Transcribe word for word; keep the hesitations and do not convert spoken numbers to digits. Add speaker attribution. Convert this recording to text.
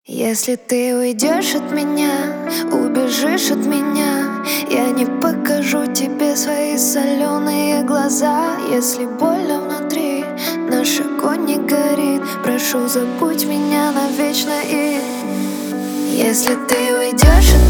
Speaker 1: Если ты уйдешь от меня, убежишь от меня, я не покажу тебе свои соленые глаза. Если больно внутри, наш огонь не горит, прошу, забудь меня навечно. И если ты уйдешь от